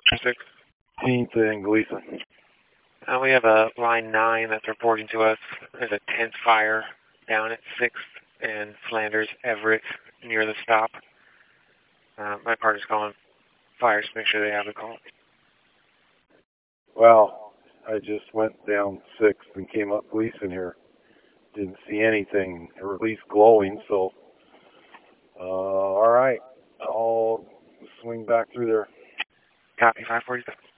16th and Gleason. We have a line 9 that's reporting to us. There's a tent fire down at 6th and Flanders Everett near the stop. My partner's calling fires to make sure they have the call. Well, I just went down 6th and came up Gleason here. Didn't see anything, or at least glowing, so all right. I'll swing back through there. Copy, 547.